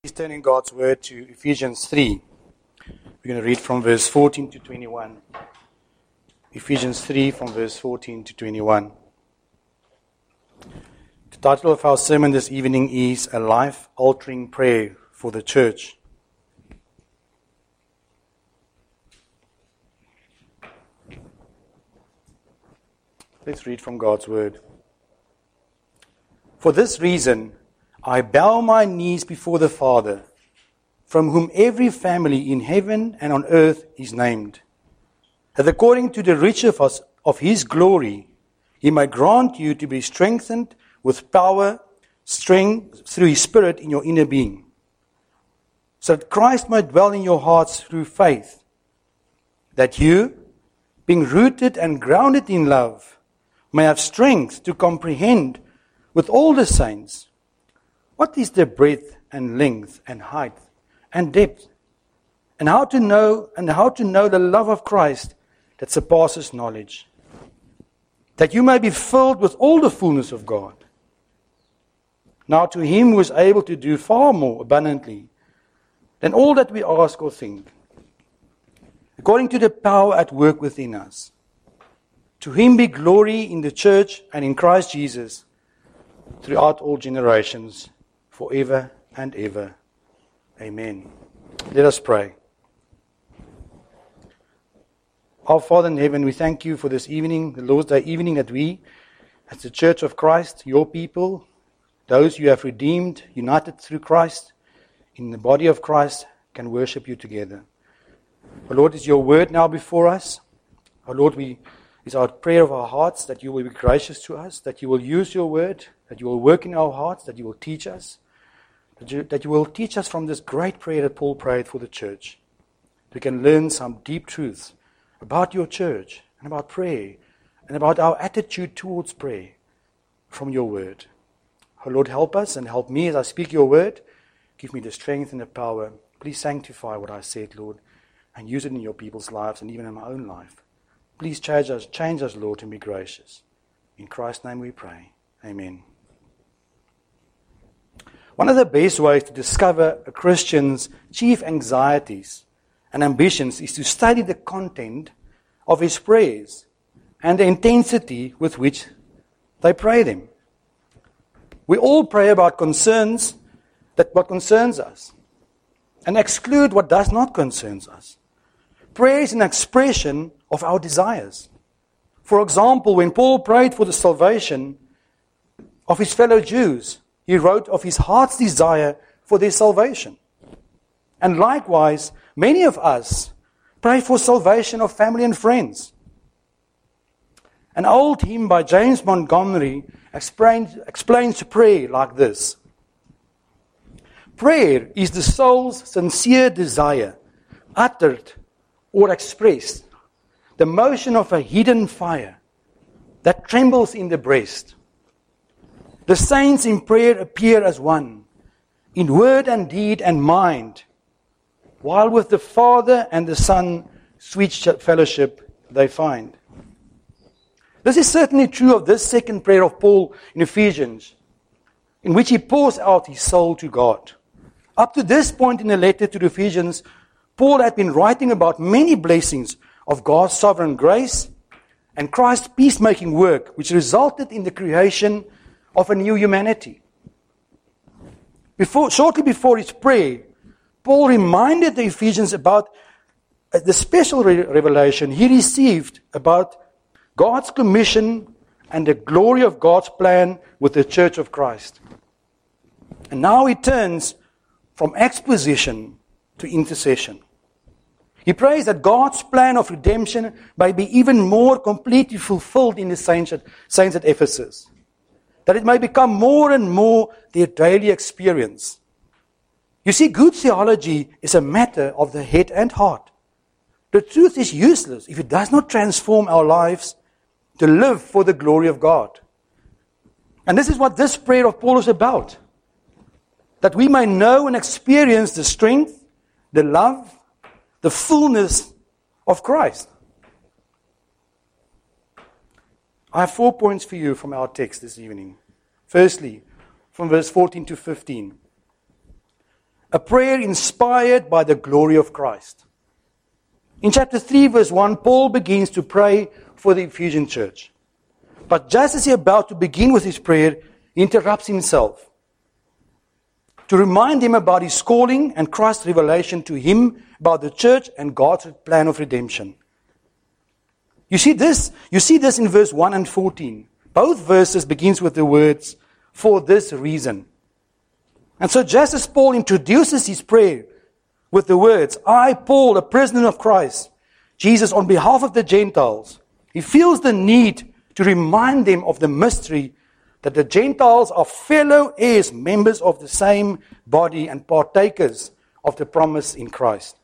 Please turn in God's word to Ephesians 3. We're going to read from verse 14 to 21. Ephesians 3 from verse 14 to 21. The title of our sermon this evening is A Life-Altering Prayer for the Church. Let's read from God's word. For this reason, I bow my knees before the Father, from whom every family in heaven and on earth is named, that according to the riches of His glory, He may grant you to be strengthened with power, strength through His Spirit in your inner being, so that Christ might dwell in your hearts through faith, that you, being rooted and grounded in love, may have strength to comprehend with all the saints what is the breadth and length and height and depth, and how to know the love of Christ that surpasses knowledge, that you may be filled with all the fullness of God. Now to Him who is able to do far more abundantly than all that we ask or think, according to the power at work within us, to Him be glory in the church and in Christ Jesus throughout all generations, forever and ever. Amen. Let us pray. Our Father in heaven, we thank you for this evening, the Lord's Day evening, that we, as the Church of Christ, your people, those you have redeemed, united through Christ, in the body of Christ, can worship you together. Our Lord, is your word now before us. Our Lord, it's our prayer of our hearts that you will be gracious to us, that you will use your word, that you will work in our hearts, that you will teach us, that you will teach us from this great prayer that Paul prayed for the church. We can learn some deep truths about your church and about prayer and about our attitude towards prayer from your word. Oh Lord, help us and help me as I speak your word. Give me the strength and the power. Please sanctify what I said, Lord, and use it in your people's lives and even in my own life. Please change us, Lord, and be gracious. In Christ's name we pray. Amen. One of the best ways to discover a Christian's chief anxieties and ambitions is to study the content of his prayers and the intensity with which they pray them. We all pray about what concerns us and exclude what does not concern us. Prayer is an expression of our desires. For example, when Paul prayed for the salvation of his fellow Jews, he wrote of his heart's desire for their salvation. And likewise, many of us pray for salvation of family and friends. An old hymn by James Montgomery explains prayer like this. Prayer is the soul's sincere desire, uttered or expressed, the motion of a hidden fire that trembles in the breast. The saints in prayer appear as one, in word and deed and mind, while with the Father and the Son sweet fellowship they find. This is certainly true of this second prayer of Paul in Ephesians, in which he pours out his soul to God. Up to this point in the letter to the Ephesians, Paul had been writing about many blessings of God's sovereign grace and Christ's peacemaking work, which resulted in the creation of a new humanity. Shortly before his prayer, Paul reminded the Ephesians about the special revelation he received about God's commission and the glory of God's plan with the Church of Christ. And now he turns from exposition to intercession. He prays that God's plan of redemption may be even more completely fulfilled in the saints at Ephesus, that it may become more and more their daily experience. You see, good theology is a matter of the head and heart. The truth is useless if it does not transform our lives to live for the glory of God. And this is what this prayer of Paul is about. That we may know and experience the strength, the love, the fullness of Christ. I have 4 points for you from our text this evening. Firstly, from verse 14 to 15. a prayer inspired by the glory of Christ. In chapter 3, verse 1, Paul begins to pray for the Ephesian church. But just as he's about to begin with his prayer, he interrupts himself to remind him about his calling and Christ's revelation to him about the church and God's plan of redemption. You see this in verse 1 and 14. Both verses begins with the words, "for this reason." And so just as Paul introduces his prayer with the words, "I, Paul, a prisoner of Christ, Jesus, on behalf of the Gentiles," he feels the need to remind them of the mystery that the Gentiles are fellow heirs, members of the same body and partakers of the promise in Christ.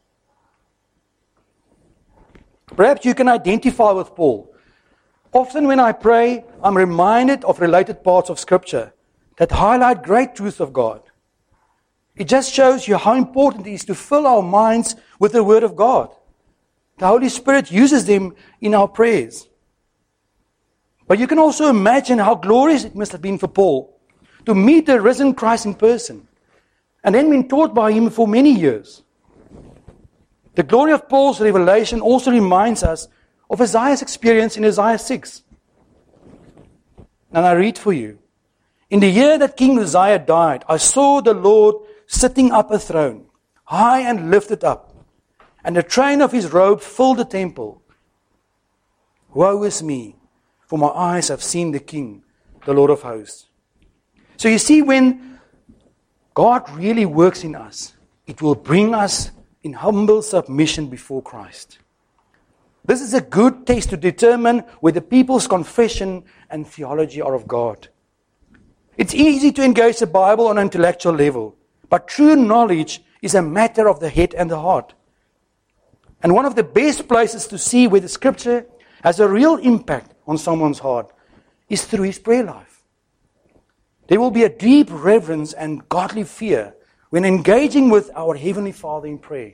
Perhaps you can identify with Paul. Often when I pray, I'm reminded of related parts of Scripture that highlight great truths of God. It just shows you how important it is to fill our minds with the Word of God. The Holy Spirit uses them in our prayers. But you can also imagine how glorious it must have been for Paul to meet the risen Christ in person and then been taught by him for many years. The glory of Paul's revelation also reminds us of Isaiah's experience in Isaiah 6. And I read for you. "In the year that King Uzziah died, I saw the Lord sitting up a throne, high and lifted up, and the train of his robe filled the temple. Woe is me, for my eyes have seen the King, the Lord of hosts." So you see, when God really works in us, it will bring us in humble submission before Christ. This is a good test to determine whether people's confession and theology are of God. It's easy to engage the Bible on an intellectual level, but true knowledge is a matter of the head and the heart. And one of the best places to see whether Scripture has a real impact on someone's heart is through his prayer life. There will be a deep reverence and godly fear when engaging with our Heavenly Father in prayer.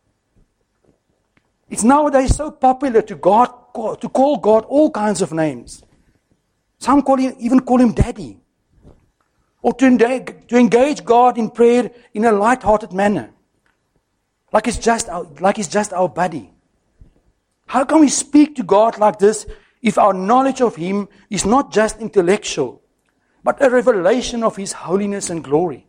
It's nowadays so popular to call God all kinds of names. Some even call him Daddy. Or to engage God in prayer in a light-hearted manner. Like he's just our buddy. How can we speak to God like this if our knowledge of him is not just intellectual, but a revelation of his holiness and glory?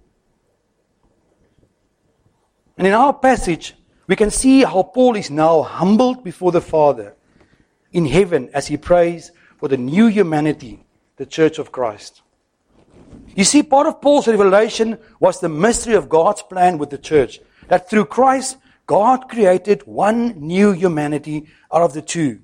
And in our passage, we can see how Paul is now humbled before the Father in heaven as he prays for the new humanity, the Church of Christ. You see, part of Paul's revelation was the mystery of God's plan with the church, that through Christ, God created one new humanity out of the two.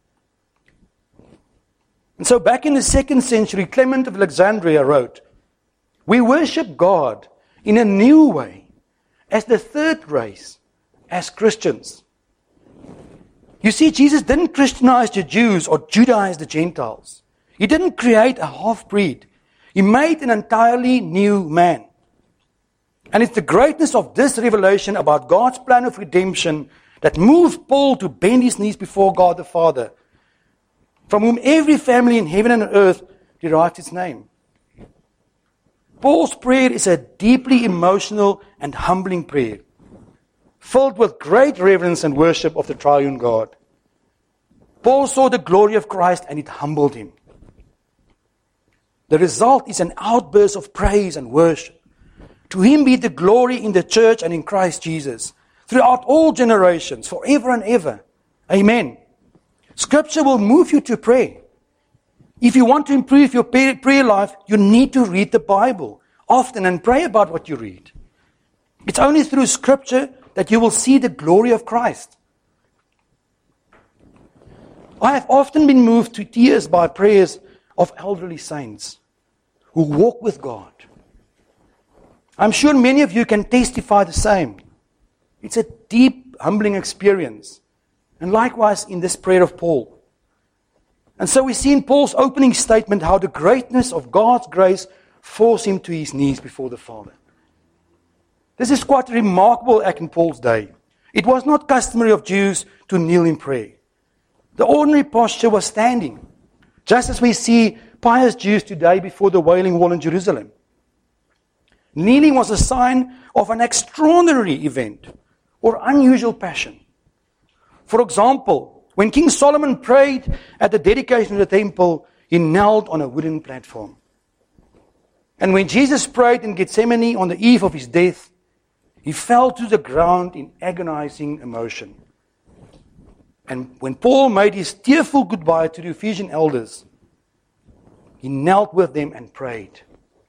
And so back in the 2nd century, Clement of Alexandria wrote, "We worship God in a new way, as the third race, as Christians." You see, Jesus didn't Christianize the Jews or Judaize the Gentiles. He didn't create a half-breed. He made an entirely new man. And it's the greatness of this revelation about God's plan of redemption that moved Paul to bend his knees before God the Father, from whom every family in heaven and earth derived its name. Paul's prayer is a deeply emotional and humbling prayer, filled with great reverence and worship of the triune God. Paul saw the glory of Christ and it humbled him. The result is an outburst of praise and worship. To him be the glory in the church and in Christ Jesus, throughout all generations, forever and ever. Amen. Scripture will move you to pray. If you want to improve your prayer life, you need to read the Bible often and pray about what you read. It's only through Scripture that you will see the glory of Christ. I have often been moved to tears by prayers of elderly saints who walk with God. I'm sure many of you can testify the same. It's a deep, humbling experience. And likewise in this prayer of Paul. And so we see in Paul's opening statement how the greatness of God's grace forced him to his knees before the Father. This is quite a remarkable act in Paul's day. It was not customary of Jews to kneel in prayer. The ordinary posture was standing, just as we see pious Jews today before the Wailing Wall in Jerusalem. Kneeling was a sign of an extraordinary event or unusual passion. For example, when King Solomon prayed at the dedication of the temple, he knelt on a wooden platform. And when Jesus prayed in Gethsemane on the eve of his death, he fell to the ground in agonizing emotion. And when Paul made his tearful goodbye to the Ephesian elders, he knelt with them and prayed.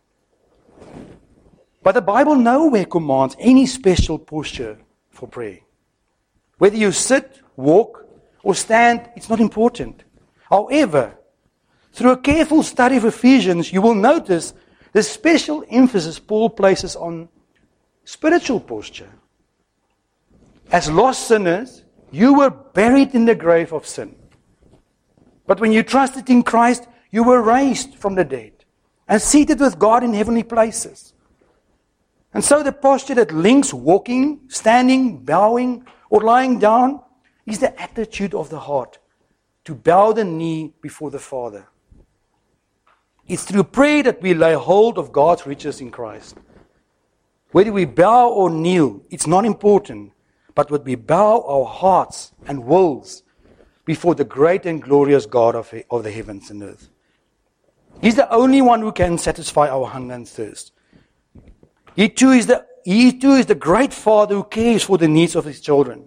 But the Bible nowhere commands any special posture for prayer. Whether you sit, walk, or stand, it's not important. However, through a careful study of Ephesians, you will notice the special emphasis Paul places on spiritual posture. As lost sinners, you were buried in the grave of sin. But when you trusted in Christ, you were raised from the dead and seated with God in heavenly places. And so the posture that links walking, standing, bowing, or lying down is the attitude of the heart, to bow the knee before the Father. It's through prayer that we lay hold of God's riches in Christ. Whether we bow or kneel, it's not important, but when we bow our hearts and wills before the great and glorious God of the heavens and earth. He's the only one who can satisfy our hunger and thirst. He too is the great Father who cares for the needs of his children.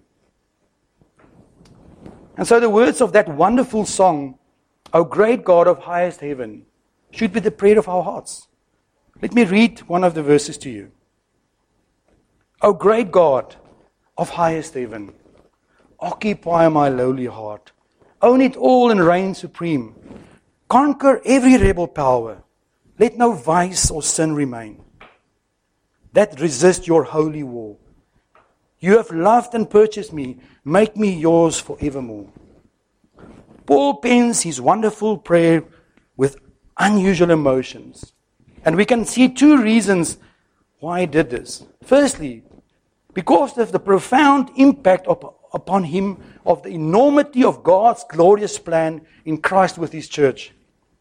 And so the words of that wonderful song, O great God of highest heaven, should be the prayer of our hearts. Let me read one of the verses to you. O great God of highest heaven, occupy my lowly heart. Own it all and reign supreme. Conquer every rebel power. Let no vice or sin remain that resist your holy war. You have loved and purchased me. Make me yours forevermore. Paul pens his wonderful prayer with unusual emotions. And we can see two reasons why he did this. Firstly, because of the profound impact upon him of the enormity of God's glorious plan in Christ with his church.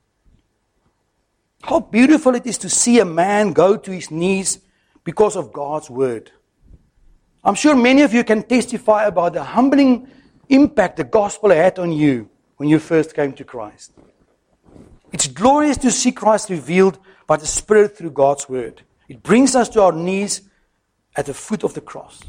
How beautiful it is to see a man go to his knees because of God's word. I'm sure many of you can testify about the humbling impact the gospel had on you when you first came to Christ. It's glorious to see Christ revealed by the Spirit through God's word. It brings us to our knees at the foot of the cross.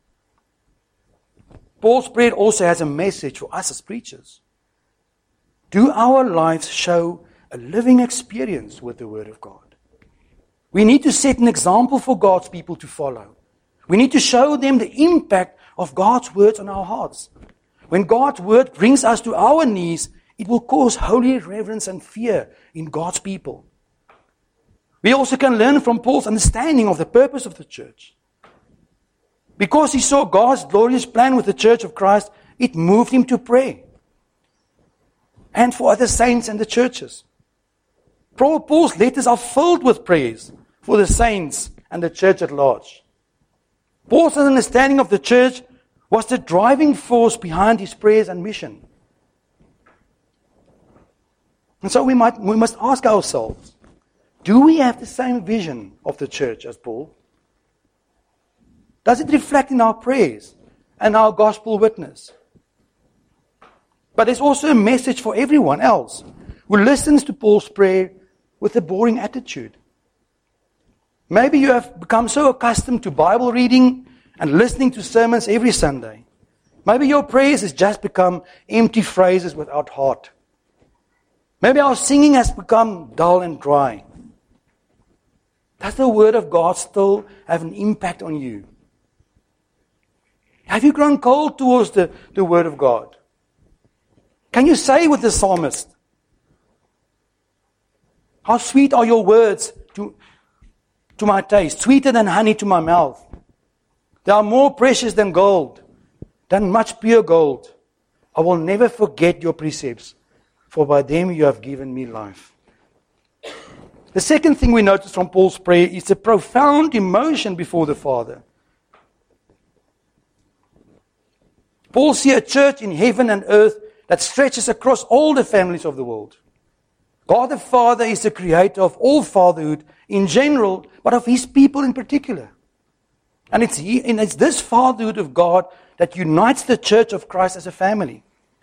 Paul's prayer also has a message for us as preachers. Do our lives show a living experience with the Word of God? We need to set an example for God's people to follow. We need to show them the impact of God's words on our hearts. When God's word brings us to our knees, it will cause holy reverence and fear in God's people. We also can learn from Paul's understanding of the purpose of the church. Because he saw God's glorious plan with the church of Christ, it moved him to pray. And for other saints and the churches. Paul's letters are filled with prayers for the saints and the church at large. Paul's understanding of the church was the driving force behind his prayers and mission. And so we must ask ourselves, do we have the same vision of the church as Paul? Does it reflect in our prayers and our gospel witness? But there's also a message for everyone else who listens to Paul's prayer with a boring attitude. Maybe you have become so accustomed to Bible reading and listening to sermons every Sunday. Maybe your prayers has just become empty phrases without heart. Maybe our singing has become dull and dry. Does the Word of God still have an impact on you? Have you grown cold towards the Word of God? Can you say with the psalmist, how sweet are your words to my taste, sweeter than honey to my mouth. They are more precious than gold, than much pure gold. I will never forget your precepts, for by them you have given me life. The second thing we notice from Paul's prayer is the profound emotion before the Father. Paul sees a church in heaven and earth that stretches across all the families of the world. God the Father is the creator of all fatherhood in general, but of His people in particular. And it's this fatherhood of God that unites the church of Christ as a family.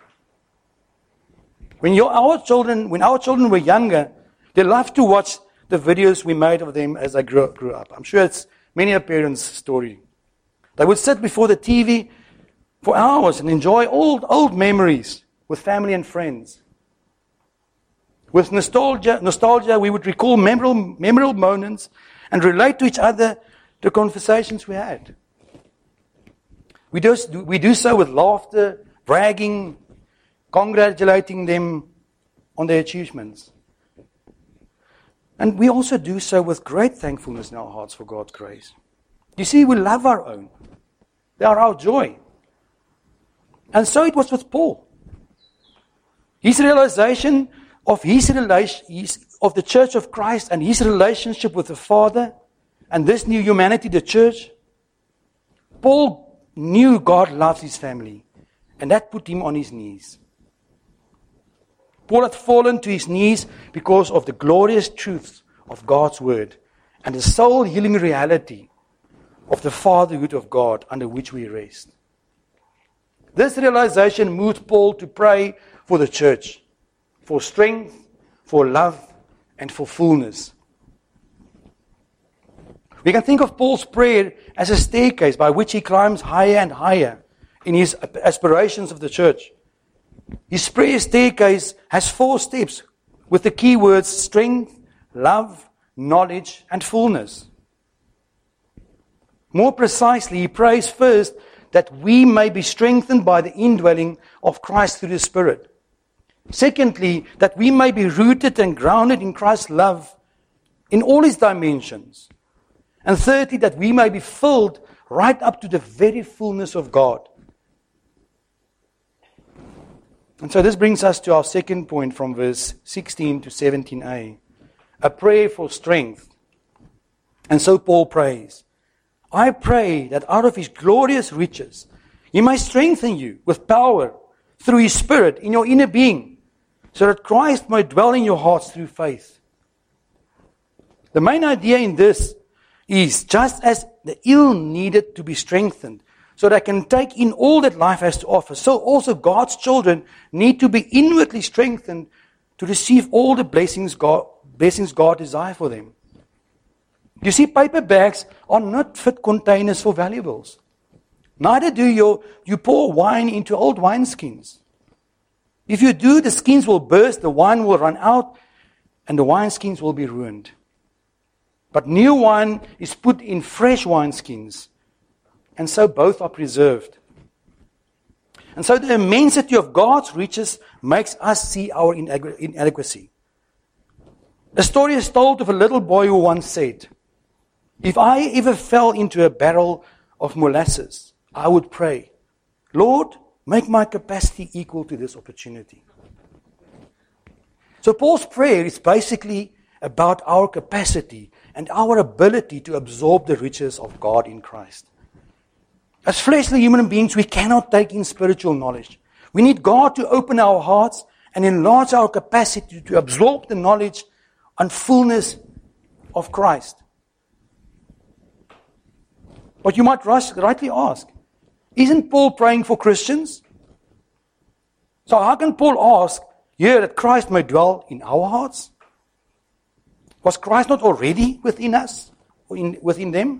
When our children were younger, they loved to watch the videos we made of them as they grew up. I'm sure it's many a parent's story. They would sit before the TV for hours and enjoy old memories with family and friends. With nostalgia, we would recall memorable moments and relate to each other the conversations we had. We do so with laughter, bragging, congratulating them on their achievements. And we also do so with great thankfulness in our hearts for God's grace. You see, we love our own. They are our joy. And so it was with Paul. His realization of the church of Christ and his relationship with the Father and this new humanity, the church, Paul knew God loves his family, and that put him on his knees. Paul had fallen to his knees because of the glorious truths of God's word and the soul-healing reality of the fatherhood of God under which we rest. This realization moved Paul to pray for the church, for strength, for love, and for fullness. We can think of Paul's prayer as a staircase by which he climbs higher and higher in his aspirations of the church. His prayer staircase has 4 steps with the key words strength, love, knowledge, and fullness. More precisely, he prays first that we may be strengthened by the indwelling of Christ through the Spirit. Secondly, that we may be rooted and grounded in Christ's love in all its dimensions. And thirdly, that we may be filled right up to the very fullness of God. And so this brings us to our second point from verse 16 to 17a. A prayer for strength. And so Paul prays, I pray that out of His glorious riches He may strengthen you with power through His Spirit in your inner being, so that Christ may dwell in your hearts through faith. The main idea in this is just as the ill needed to be strengthened so they can take in all that life has to offer, so also God's children need to be inwardly strengthened to receive all the blessings God desires for them. You see, paper bags are not fit containers for valuables. Neither do you pour wine into old wineskins. If you do, the skins will burst, the wine will run out, and the wineskins will be ruined. But new wine is put in fresh wineskins, and so both are preserved. And so the immensity of God's riches makes us see our inadequacy. A story is told of a little boy who once said, if I ever fell into a barrel of molasses, I would pray, Lord, make my capacity equal to this opportunity. So Paul's prayer is basically about our capacity and our ability to absorb the riches of God in Christ. As fleshly human beings, we cannot take in spiritual knowledge. We need God to open our hearts and enlarge our capacity to absorb the knowledge and fullness of Christ. But you might rightly ask, isn't Paul praying for Christians? So how can Paul ask here that Christ may dwell in our hearts? Was Christ not already within us, within them?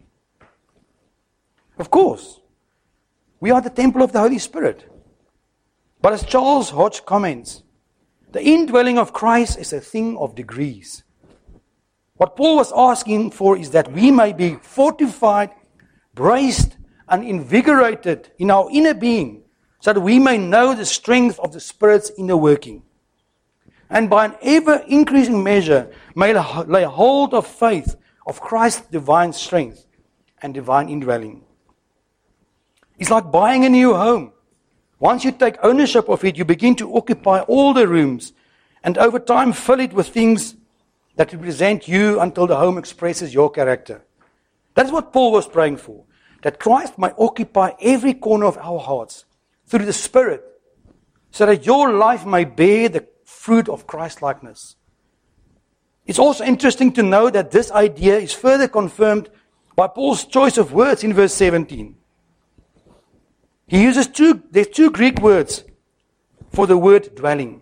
Of course. We are the temple of the Holy Spirit. But as Charles Hodge comments, the indwelling of Christ is a thing of degrees. What Paul was asking for is that we may be fortified, braced, and invigorated in our inner being, so that we may know the strength of the Spirit's inner working. And by an ever-increasing measure, may lay hold of faith of Christ's divine strength and divine indwelling. It's like buying a new home. Once you take ownership of it, you begin to occupy all the rooms, and over time fill it with things that represent you until the home expresses your character. That's what Paul was praying for, that Christ might occupy every corner of our hearts through the Spirit, so that your life may bear the fruit of Christ-likeness. It's also interesting to know that this idea is further confirmed by Paul's choice of words in verse 17. He uses there's two Greek words for the word dwelling.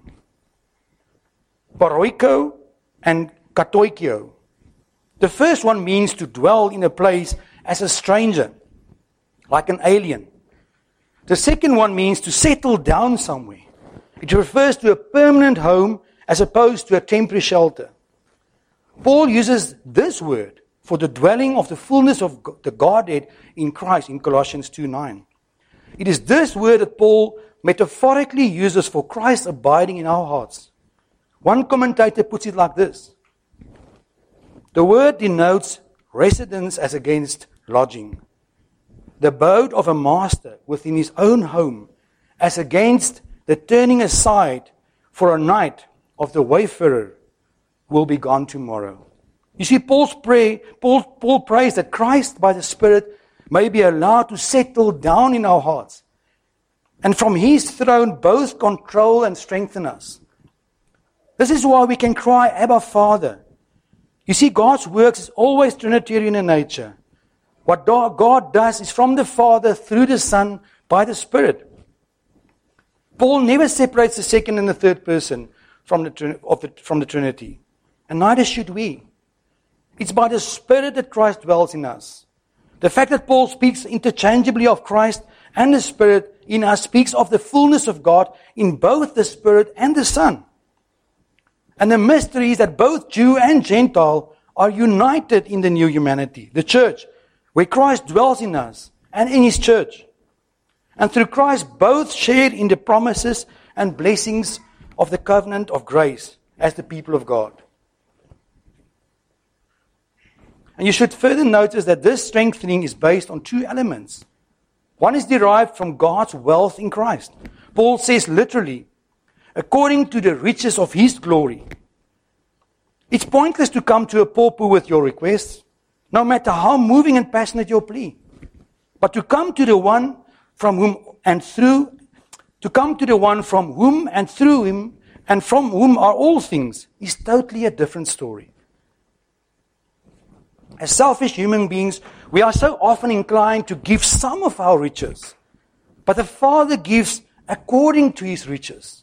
Paroiko and katoikio. The first one means to dwell in a place as a stranger, like an alien. The second one means to settle down somewhere. It refers to a permanent home as opposed to a temporary shelter. Paul uses this word for the dwelling of the fullness of the Godhead in Christ in Colossians 2:9. It is this word that Paul metaphorically uses for Christ abiding in our hearts. One commentator puts it like this. The word denotes residence as against lodging. The abode of a master within his own home as against the turning aside for a night of the wayfarer will be gone tomorrow. You see, Paul prays that Christ by the Spirit may be allowed to settle down in our hearts, and from his throne both control and strengthen us. This is why we can cry, Abba, Father. You see, God's works is always Trinitarian in nature. What God does is from the Father, through the Son, by the Spirit. Paul never separates the second and the third person from the Trinity. And neither should we. It's by the Spirit that Christ dwells in us. The fact that Paul speaks interchangeably of Christ and the Spirit in us speaks of the fullness of God in both the Spirit and the Son. And the mystery is that both Jew and Gentile are united in the new humanity, the church, where Christ dwells in us and in his church. And through Christ, both share in the promises and blessings of the covenant of grace as the people of God. And you should further notice that this strengthening is based on two elements. One is derived from God's wealth in Christ. Paul says literally, according to the riches of his glory. It's pointless to come to a pauper with your requests, no matter how moving and passionate your plea. But to come to the one from whom and through him and from whom are all things is totally a different story. As selfish human beings, we are so often inclined to give some of our riches. But the Father gives according to his riches.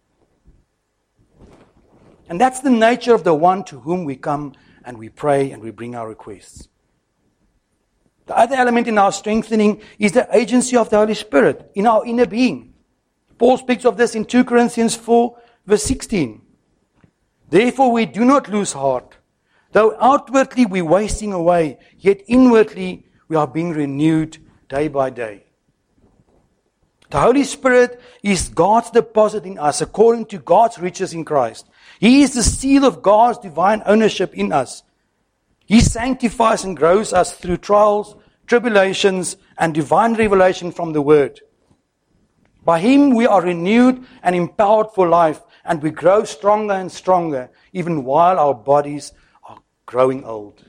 And that's the nature of the one to whom we come and we pray and we bring our requests. The other element in our strengthening is the agency of the Holy Spirit in our inner being. Paul speaks of this in 2 Corinthians 4, verse 16. Therefore we do not lose heart. Though outwardly we're wasting away, yet inwardly we are being renewed day by day. The Holy Spirit is God's deposit in us according to God's riches in Christ. He is the seal of God's divine ownership in us. He sanctifies and grows us through trials, tribulations, and divine revelation from the Word. By Him we are renewed and empowered for life, and we grow stronger and stronger, even while our bodies are growing old.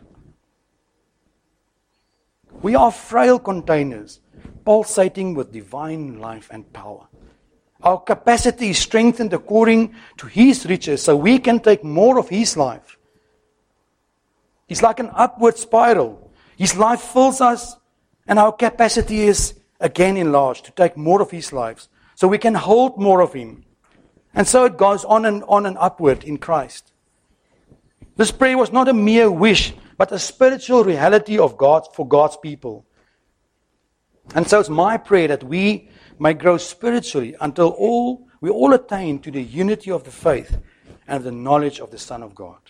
We are frail containers, pulsating with divine life and power. Our capacity is strengthened according to His riches, so we can take more of His life. It's like an upward spiral. His life fills us, and our capacity is again enlarged to take more of His lives, so we can hold more of Him. And so it goes on and upward in Christ. This prayer was not a mere wish, but a spiritual reality of God for God's people. And so it's my prayer that we may grow spiritually until we all attain to the unity of the faith and the knowledge of the Son of God.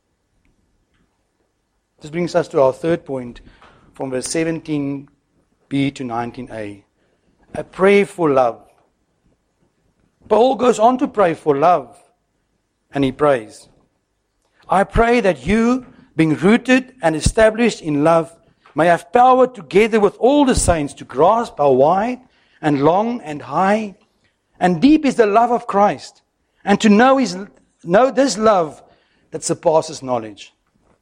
This brings us to our third point from verse 17b to 19a. A prayer for love. Paul goes on to pray for love, and he prays, I pray that you, being rooted and established in love, may have power together with all the saints to grasp how wide and long and high and deep is the love of Christ, and to know this love that surpasses knowledge.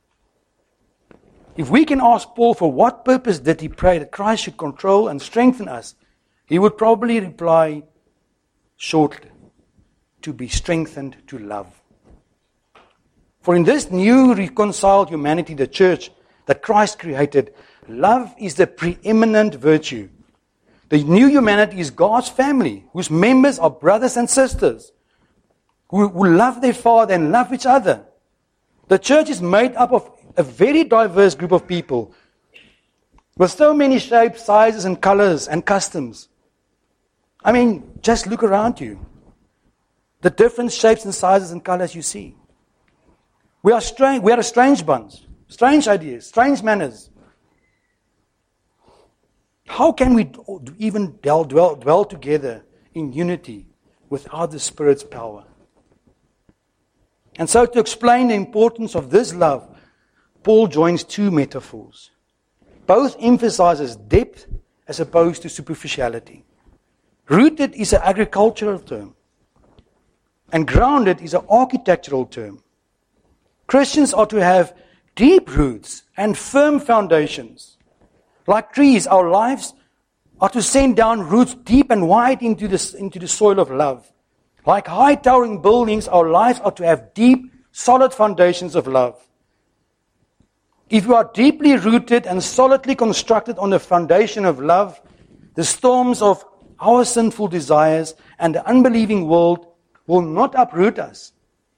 If we can ask Paul for what purpose did he pray that Christ should control and strengthen us, he would probably reply shortly, to be strengthened to love. For in this new reconciled humanity, the church that Christ created, love is the preeminent virtue. The new humanity is God's family, whose members are brothers and sisters, who love their Father and love each other. The church is made up of a very diverse group of people, with so many shapes, sizes, and colors and customs. I mean, just look around you. The different shapes and sizes and colors you see. We are a strange bunch, strange ideas, strange manners. How can we even dwell together in unity without the Spirit's power? And so to explain the importance of this love, Paul joins two metaphors. Both emphasizes depth as opposed to superficiality. Rooted is an agricultural term, and grounded is an architectural term. Christians are to have deep roots and firm foundations. Like trees, our lives are to send down roots deep and wide into the soil of love. Like high towering buildings, our lives are to have deep, solid foundations of love. If you are deeply rooted and solidly constructed on the foundation of love, the storms of our sinful desires and the unbelieving world will not uproot us.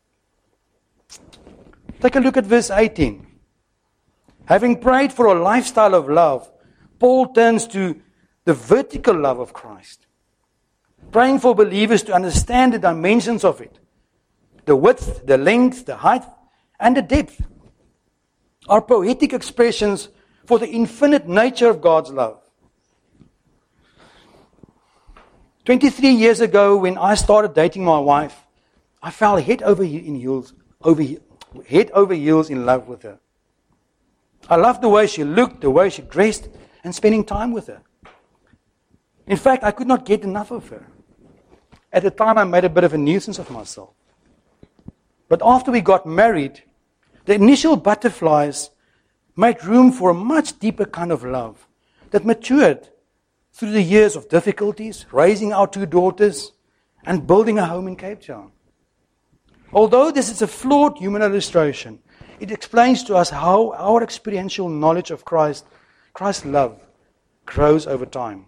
Take a look at verse 18. Having prayed for a lifestyle of love, Paul turns to the vertical love of Christ, praying for believers to understand the dimensions of it, the width, the length, the height, and the depth, are poetic expressions for the infinite nature of God's love. 23 years ago, when I started dating my wife, I fell head over heels in love with her. I loved the way she looked, the way she dressed, and spending time with her. In fact, I could not get enough of her. At the time, I made a bit of a nuisance of myself. But after we got married, the initial butterflies made room for a much deeper kind of love that matured through the years of difficulties, raising our two daughters, and building a home in Cape Town. Although this is a flawed human illustration, it explains to us how our experiential knowledge of Christ's love, grows over time.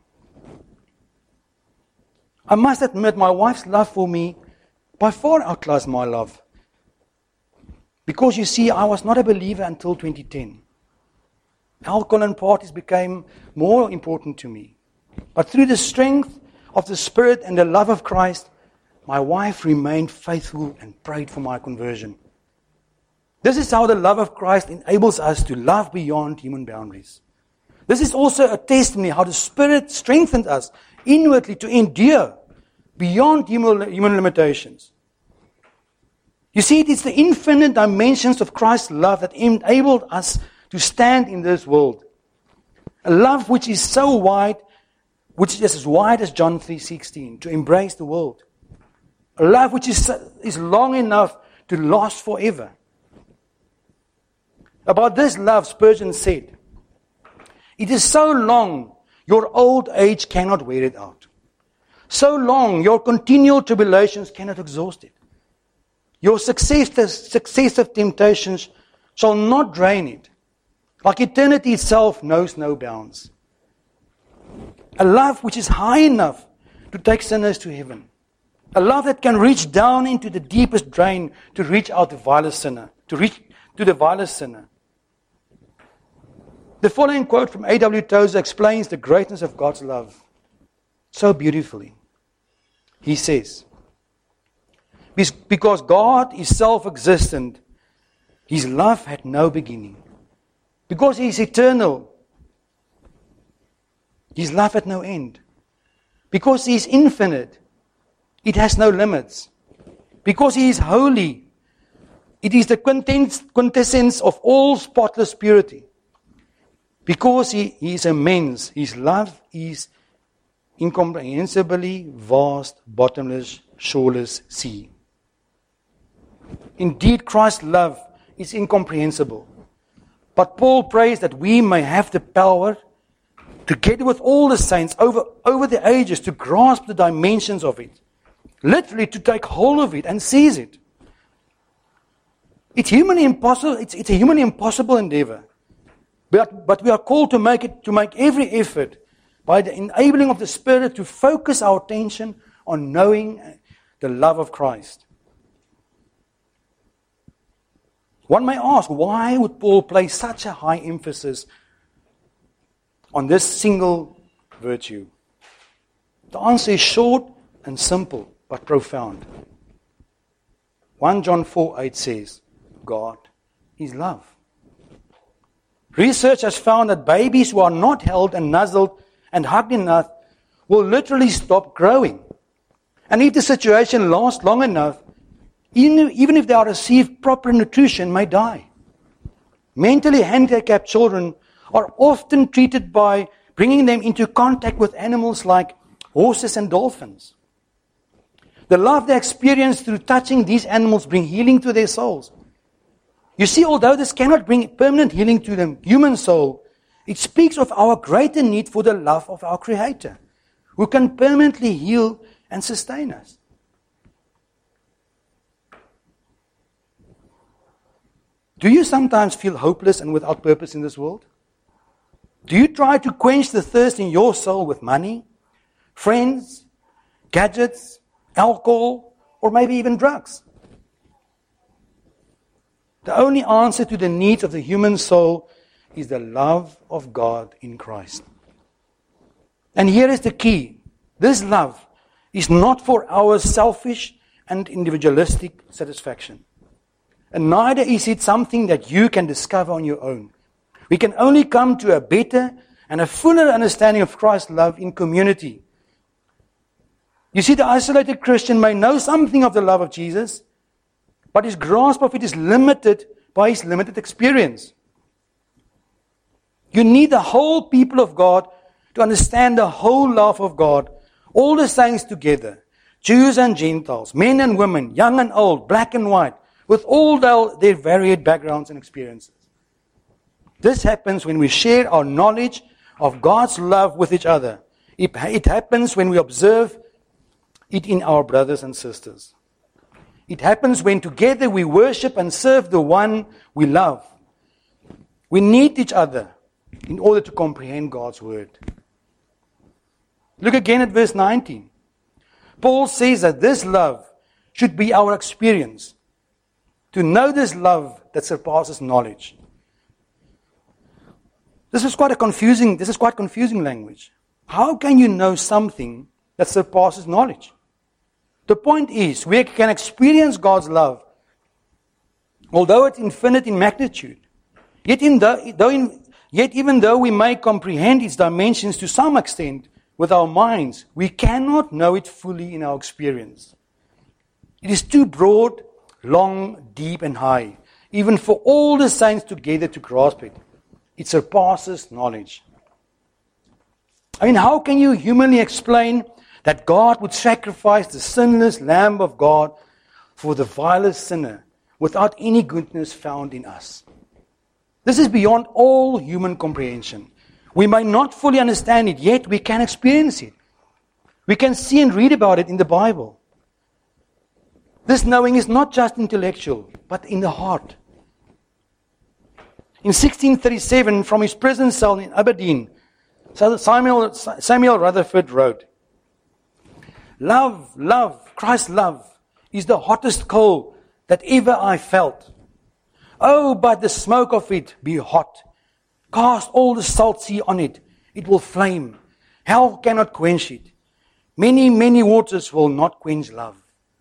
I must admit, my wife's love for me by far outclassed my love. Because you see, I was not a believer until 2010. Alcohol and parties became more important to me. But through the strength of the Spirit and the love of Christ, my wife remained faithful and prayed for my conversion. This is how the love of Christ enables us to love beyond human boundaries. This is also a testimony how the Spirit strengthened us inwardly to endure beyond human limitations. You see, it is the infinite dimensions of Christ's love that enabled us to stand in this world. A love which is so wide, which is as wide as John 3:16, to embrace the world. A love which is long enough to last forever. About this love, Spurgeon said, "It is so long, your old age cannot wear it out. So long, your continual tribulations cannot exhaust it. Your successive temptations shall not drain it. Like eternity itself knows no bounds." A love which is high enough to take sinners to heaven. A love that can reach down into the deepest drain to reach out the vilest sinner, to reach to the vilest sinner. The following quote from A.W. Tozer explains the greatness of God's love so beautifully. He says, "Because God is self-existent, His love had no beginning. Because He is eternal, His love had no end. Because He is infinite, it has no limits. Because He is holy, it is the quintessence of all spotless purity. Because He is immense, His love is incomprehensibly vast, bottomless, shoreless sea." Indeed, Christ's love is incomprehensible. But Paul prays that we may have the power, together with all the saints over the ages, to grasp the dimensions of it. literally to take hold of it and seize it. It's humanly impossible. It's a humanly impossible endeavor. But we are called to make every effort by the enabling of the Spirit to focus our attention on knowing the love of Christ. One may ask, why would Paul place such a high emphasis on this single virtue? The answer is short and simple, but profound. 1 John 4:8 says, God is love. Research has found that babies who are not held and nuzzled and hugged enough will literally stop growing. And if the situation lasts long enough, even if they are received proper nutrition, may die. Mentally handicapped children are often treated by bringing them into contact with animals like horses and dolphins. The love they experience through touching these animals bring healing to their souls. You see, although this cannot bring permanent healing to the human soul, it speaks of our greater need for the love of our Creator, who can permanently heal and sustain us. Do you sometimes feel hopeless and without purpose in this world? Do you try to quench the thirst in your soul with money, friends, gadgets, alcohol, or maybe even drugs? The only answer to the needs of the human soul is the love of God in Christ. And here is the key. This love is not for our selfish and individualistic satisfaction. And neither is it something that you can discover on your own. We can only come to a better and a fuller understanding of Christ's love in community. You see, the isolated Christian may know something of the love of Jesus, but his grasp of it is limited by his limited experience. You need the whole people of God to understand the whole love of God, all the saints together, Jews and Gentiles, men and women, young and old, black and white, with all their varied backgrounds and experiences. This happens when we share our knowledge of God's love with each other. It happens when we observe it in our brothers and sisters. It happens when together we worship and serve the one we love. We need each other in order to comprehend God's word. Look again at verse 19. Paul says that this love should be our experience. To know this love that surpasses knowledge. This is quite confusing language. How can you know something that surpasses knowledge? The point is, we can experience God's love, although it's infinite in magnitude. Yet even though we may comprehend its dimensions to some extent with our minds, we cannot know it fully in our experience. It is too broad, long, deep, and high, even for all the saints together to grasp it. It surpasses knowledge. I mean, how can you humanly explain that God would sacrifice the sinless Lamb of God for the vilest sinner without any goodness found in us? This is beyond all human comprehension. We may not fully understand it, yet we can experience it. We can see and read about it in the Bible. This knowing is not just intellectual, but in the heart. In 1637, from his prison cell in Aberdeen, Samuel Rutherford wrote, Love, Christ's love, is the hottest coal that ever I felt. Oh, but the smoke of it be hot. Cast all the salt sea on it. It will flame. Hell cannot quench it. Many, many waters will not quench love.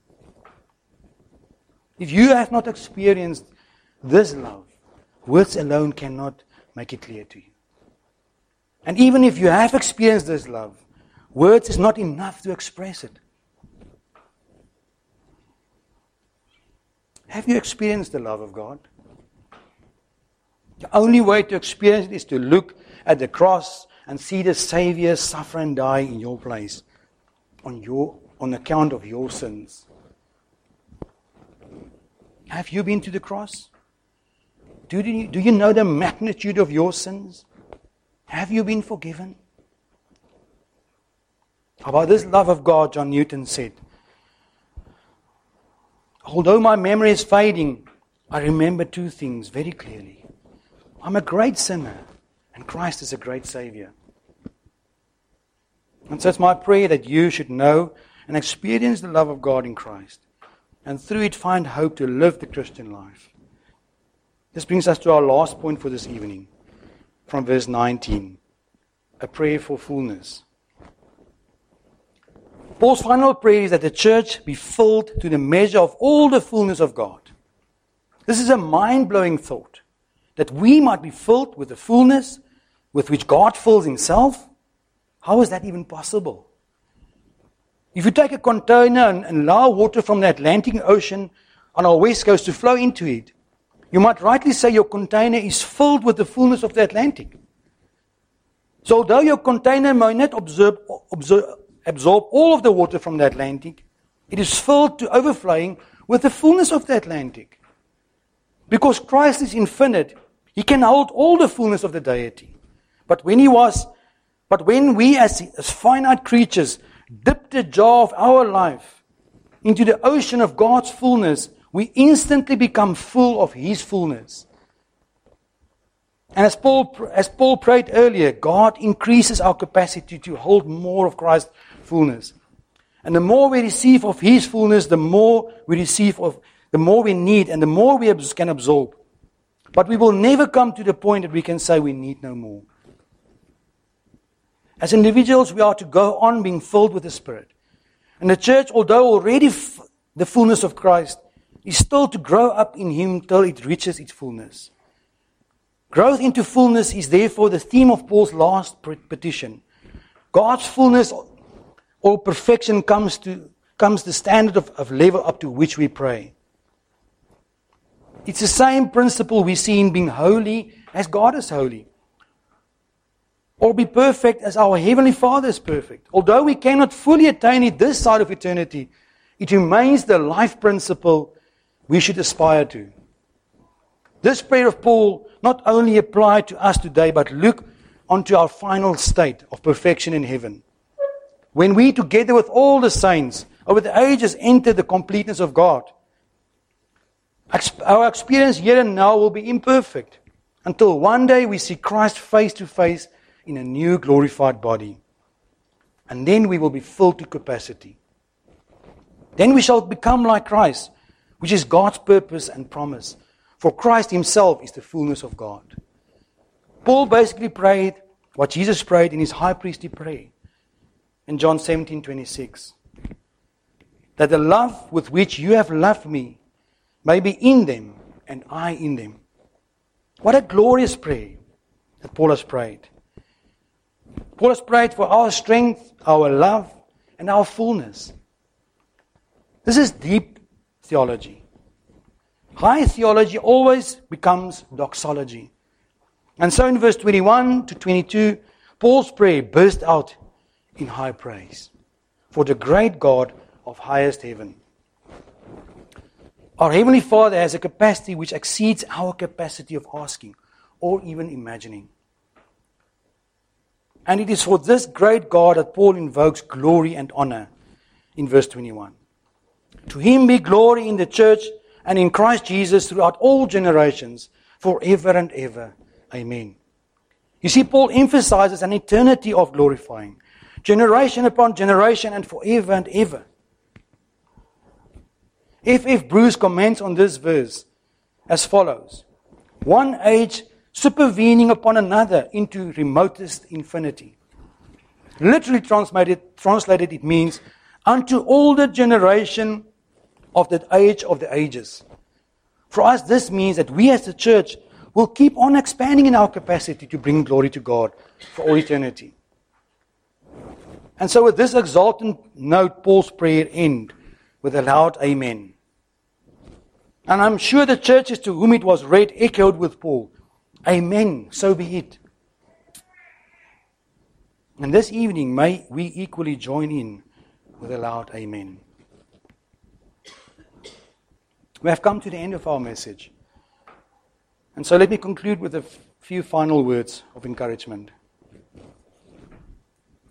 If you have not experienced this love, words alone cannot make it clear to you. And even if you have experienced this love, words is not enough to express it. Have you experienced the love of God? The only way to experience it is to look at the cross and see the Savior suffer and die in your place on account of your sins. Have you been to the cross? Do you know the magnitude of your sins? Have you been forgiven? About this love of God, John Newton said, although my memory is fading, I remember two things very clearly. I'm a great sinner, and Christ is a great Savior. And so it's my prayer that you should know and experience the love of God in Christ, and through it find hope to live the Christian life. This brings us to our last point for this evening, from verse 19, a prayer for fullness. Paul's final prayer is that the church be filled to the measure of all the fullness of God. This is a mind-blowing thought, that we might be filled with the fullness with which God fills Himself. How is that even possible? If you take a container and allow water from the Atlantic Ocean on our west coast to flow into it, you might rightly say your container is filled with the fullness of the Atlantic. So although your container may not absorb all of the water from the Atlantic, it is filled to overflowing with the fullness of the Atlantic. Because Christ is infinite, He can hold all the fullness of the deity. But when we as finite creatures dip the jar of our life into the ocean of God's fullness, we instantly become full of His fullness. And as Paul prayed earlier, God increases our capacity to hold more of Christ's fullness. And the more we receive of His fullness, the more we receive of, the more we need, and the more we can absorb. But we will never come to the point that we can say we need no more. As individuals, we are to go on being filled with the Spirit. And the church, although already the fullness of Christ, is still to grow up in Him till it reaches its fullness. Growth into fullness is therefore the theme of Paul's last petition. God's fullness or perfection comes the standard of level up to which we pray. It's the same principle we see in being holy as God is holy. Or be perfect as our Heavenly Father is perfect. Although we cannot fully attain it this side of eternity, it remains the life principle we should aspire to. This prayer of Paul not only applies to us today, but look onto our final state of perfection in heaven. When we, together with all the saints over the ages, enter the completeness of God, our experience here and now will be imperfect until one day we see Christ face to face in a new glorified body. And then we will be filled to capacity. Then we shall become like Christ, which is God's purpose and promise. For Christ Himself is the fullness of God. Paul basically prayed what Jesus prayed in His high priestly prayer in John 17:26. That the love with which you have loved me may be in them and I in them. What a glorious prayer that Paul has prayed. Paul has prayed for our strength, our love, and our fullness. This is deep theology. High theology always becomes doxology. And so in verse 21 to 22, Paul's prayer burst out in high praise for the great God of highest heaven. Our Heavenly Father has a capacity which exceeds our capacity of asking or even imagining. And it is for this great God that Paul invokes glory and honor in verse 21. To Him be glory in the church and in Christ Jesus throughout all generations, forever and ever. Amen. You see, Paul emphasizes an eternity of glorifying, generation upon generation and forever and ever. F.F. Bruce comments on this verse as follows: one age supervening upon another into remotest infinity. Literally translated, it means unto all the generation of that age of the ages. For us, this means that we as the church will keep on expanding in our capacity to bring glory to God for all eternity. And so with this exultant note, Paul's prayer ends with a loud amen. And I'm sure the churches to whom it was read echoed with Paul, amen, so be it. And this evening, may we equally join in with a loud amen. We have come to the end of our message. And so let me conclude with a few final words of encouragement.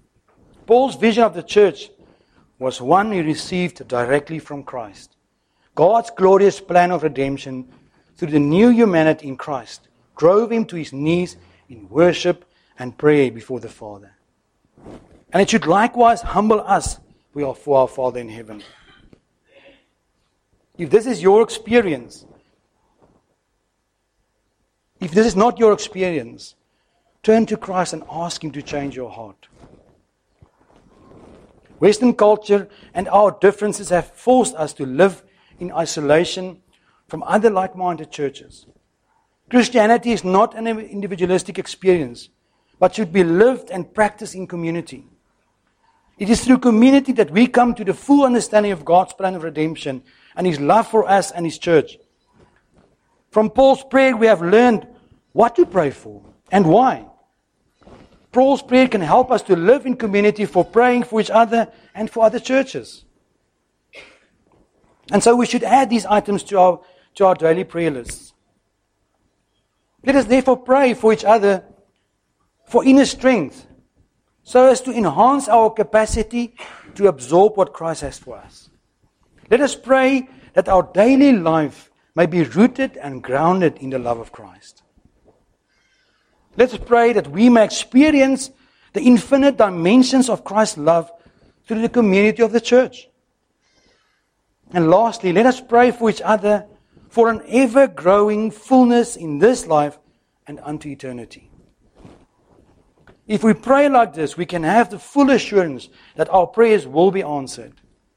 Paul's vision of the church was one he received directly from Christ. God's glorious plan of redemption through the new humanity in Christ drove him to his knees in worship and prayer before the Father. And it should likewise humble us for our Father in heaven. If this is your experience, if this is not your experience, turn to Christ and ask Him to change your heart. Western culture and our differences have forced us to live in isolation from other like-minded churches. Christianity is not an individualistic experience, but should be lived and practiced in community. It is through community that we come to the full understanding of God's plan of redemption and His love for us and His church. From Paul's prayer, we have learned what to pray for and why. Paul's prayer can help us to live in community for praying for each other and for other churches. And so we should add these items to our daily prayer lists. Let us therefore pray for each other for inner strength, so as to enhance our capacity to absorb what Christ has for us. Let us pray that our daily life may be rooted and grounded in the love of Christ. Let us pray that we may experience the infinite dimensions of Christ's love through the community of the church. And lastly, let us pray for each other for an ever-growing fullness in this life and unto eternity. If we pray like this, we can have the full assurance that our prayers will be answered.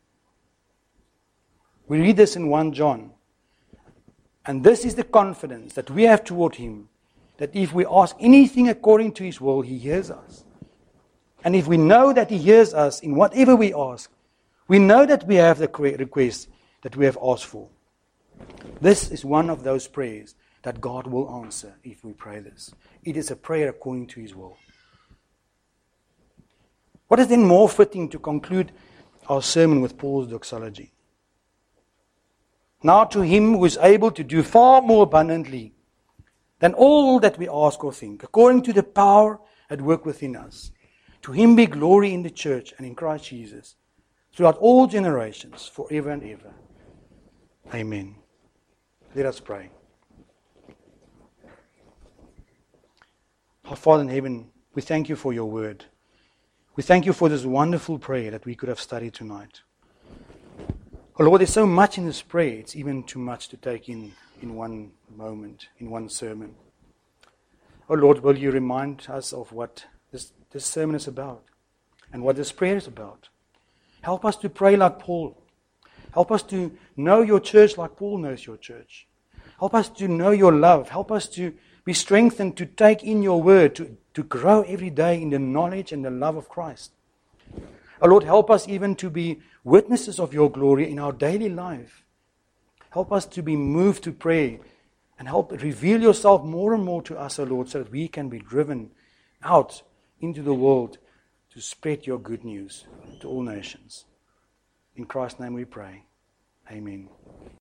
We read this in 1 John. And this is the confidence that we have toward Him, that if we ask anything according to His will, He hears us. And if we know that He hears us in whatever we ask, we know that we have the request that we have asked for. This is one of those prayers that God will answer if we pray this. It is a prayer according to His will. What is then more fitting to conclude our sermon with Paul's doxology? Now to Him who is able to do far more abundantly than all that we ask or think, according to the power at work within us. To Him be glory in the church and in Christ Jesus, throughout all generations, forever and ever. Amen. Let us pray. Our Father in heaven, we thank You for Your word. We thank You for this wonderful prayer that we could have studied tonight. Oh Lord, there's so much in this prayer, it's even too much to take in one moment, in one sermon. Oh Lord, will You remind us of what this sermon is about and what this prayer is about. Help us to pray like Paul. Help us to know Your church like Paul knows Your church. Help us to know Your love. Help us to be strengthened to take in Your word, to grow every day in the knowledge and the love of Christ. Oh Lord, help us even to be witnesses of Your glory in our daily life. Help us to be moved to pray and help reveal Yourself more and more to us, O Lord, so that we can be driven out into the world to spread Your good news to all nations. In Christ's name we pray. Amen.